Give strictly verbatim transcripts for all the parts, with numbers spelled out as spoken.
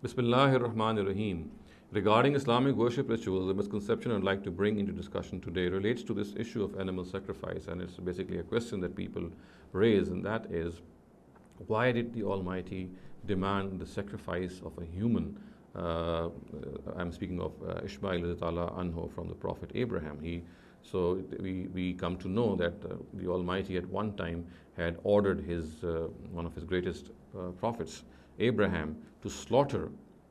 Bismillahir Rahmanir Rahim. Regarding Islamic worship rituals, the misconception I'd like to bring into discussion today relates to this issue of animal sacrifice, and it's basically a question that people raise, and that is, why did the Almighty demand the sacrifice of a human? Uh, I'm speaking of uh, Ishmael anhu from the Prophet Abraham. He, so we, we come to know that uh, the Almighty at one time had ordered his uh, one of his greatest uh, prophets, Abraham, to slaughter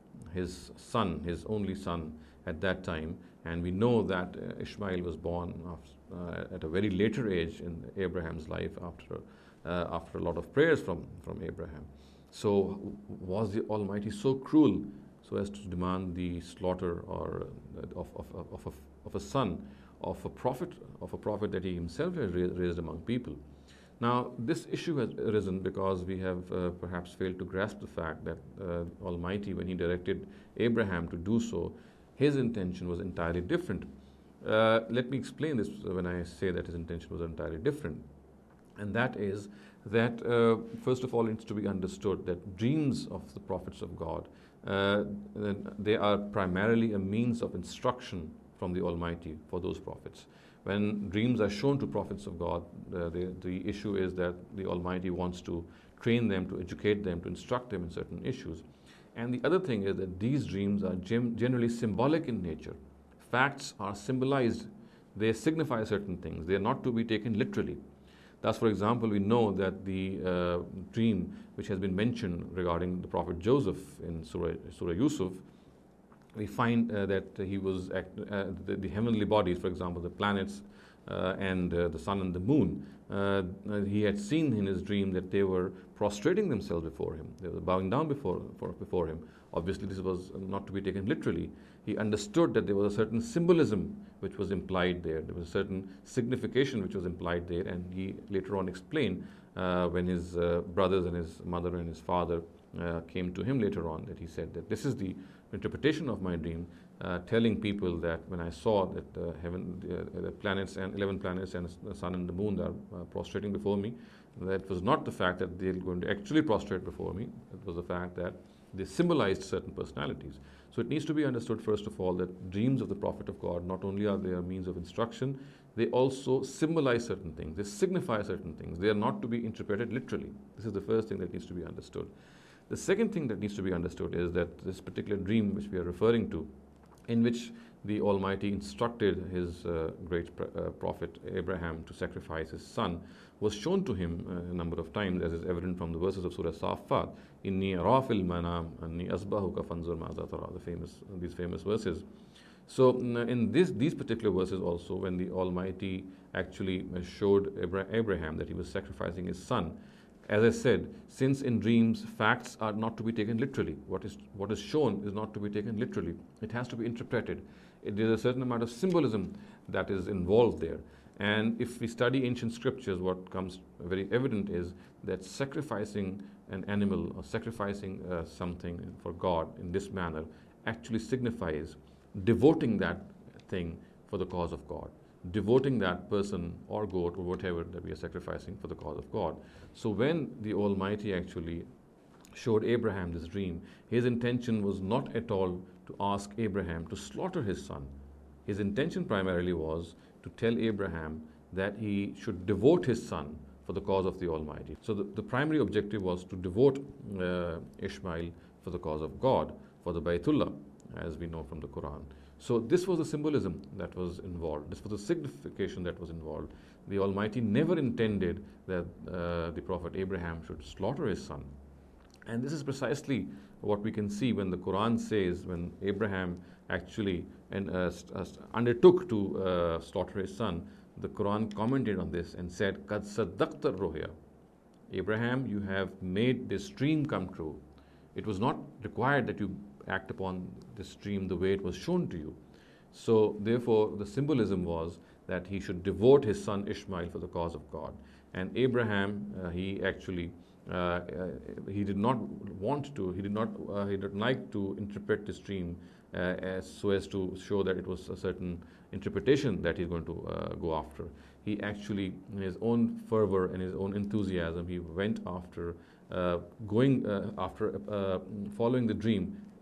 his son, his only son at that time. And we know that uh, Ishmael was born after, uh, at a very later age in Abraham's life after, uh, after a lot of prayers from, from Abraham. So was the Almighty so cruel so as to demand the slaughter or uh, of, of, of, of, of a son of a prophet, of a prophet that he himself had raised among people? Now, this issue has arisen because we have uh, perhaps failed to grasp the fact that uh, Almighty, when He directed Abraham to do so, His intention was entirely different. Uh, let me explain this when I say that His intention was entirely different. And that is that, uh, first of all, it's to be understood that dreams of the prophets of God, uh, they are primarily a means of instruction from the Almighty for those prophets. When dreams are shown to prophets of God, uh, the, the issue is that the Almighty wants to train them, to educate them, to instruct them in certain issues. And the other thing is that these dreams are gem- generally symbolic in nature. Facts are symbolized. They signify certain things. They are not to be taken literally. Thus, for example, we know that the uh, dream which has been mentioned regarding the Prophet Joseph in Surah, Surah Yusuf, we find uh, that he was, act, uh, the, the heavenly bodies, for example, the planets uh, and uh, the sun and the moon, uh, he had seen in his dream that they were prostrating themselves before him. They were bowing down before, for, before him. Obviously, this was not to be taken literally. He understood that there was a certain symbolism which was implied there. There was a certain signification which was implied there, and he later on explained uh, when his uh, brothers and his mother and his father uh, came to him later on, that he said that this is the interpretation of my dream, uh, telling people that when I saw that uh, heaven, uh, the planets and eleven planets and the sun and the moon are uh, prostrating before me, that was not the fact that they're going to actually prostrate before me. It was the fact that they symbolized certain personalities. So it needs to be understood, first of all, that dreams of the Prophet of God, not only are they a means of instruction, they also symbolize certain things. They signify certain things. They are not to be interpreted literally. This is the first thing that needs to be understood. The second thing that needs to be understood is that this particular dream which we are referring to, in which the Almighty instructed his uh, great uh, prophet Abraham to sacrifice his son, was shown to him uh, a number of times, as is evident from the verses of Surah Safat. Inni arafil manam anni asbahuka fanzur ma'za tara, the famous these famous verses. So in this, these particular verses also, when the Almighty actually showed Abraham that he was sacrificing his son, as I said, since in dreams facts are not to be taken literally, what is what is shown is not to be taken literally. It has to be interpreted. It, there's a certain amount of symbolism that is involved there. And if we study ancient scriptures, what comes very evident is that sacrificing an animal or sacrificing uh, something for God in this manner actually signifies devoting that thing for the cause of God, devoting that person or goat or whatever that we are sacrificing for the cause of God. So when the Almighty actually showed Abraham this dream, his intention was not at all to ask Abraham to slaughter his son. His intention primarily was to tell Abraham that he should devote his son for the cause of the Almighty. So the, the primary objective was to devote uh, Ishmael for the cause of God, for the Baytullah, as we know from the Quran. So this was the symbolism that was involved. This was the signification that was involved. The Almighty never intended that uh, the Prophet Abraham should slaughter his son. And this is precisely what we can see when the Quran says, when Abraham actually and, uh, st- undertook to uh, slaughter his son, the Quran commented on this and said, "Qad saddaqta ruhya." Abraham, you have made this dream come true. It was not required that you act upon this dream the way it was shown to you. So therefore the symbolism was that he should devote his son Ishmael for the cause of God. And Abraham, uh, he actually uh, uh, he did not want to, he did not uh, he did not like to interpret this dream uh, as so as to show that it was a certain interpretation that he's going to uh, go after. He actually, in his own fervor and his own enthusiasm, he went after uh, going uh, after uh, following the dream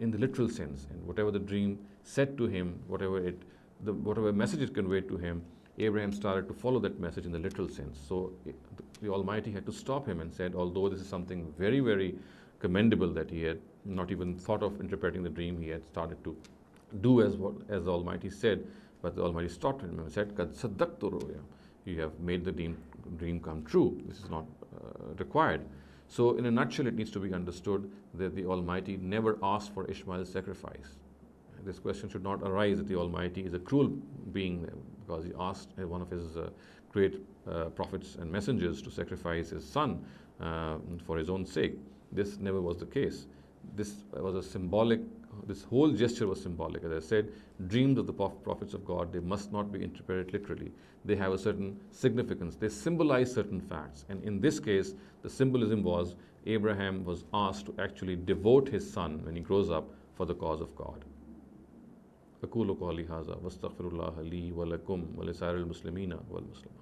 in the literal sense. And whatever the dream said to him, whatever it, the, whatever message it conveyed to him, Abraham started to follow that message in the literal sense. So it, the Almighty had to stop him and said, although this is something very, very commendable that he had not even thought of interpreting the dream, he had started to do as what as the Almighty said, but the Almighty stopped him and said, "Kad saddaqtu ru'ya." You have made the dream, dream come true. This is not uh, required. So in a nutshell, it needs to be understood that the Almighty never asked for Ishmael's sacrifice. This question should not arise that the Almighty is a cruel being because he asked one of his uh, great uh, prophets and messengers to sacrifice his son uh, for his own sake. This never was the case. This was a symbolic, this whole gesture was symbolic. As I said, dreams of the prophets of God, they must not be interpreted literally. They have a certain significance. They symbolize certain facts. And in this case, the symbolism was Abraham was asked to actually devote his son when he grows up for the cause of God. أقول قولي هذا واستغفر الله لي ولكم ولسائر المسلمين والمسلمات.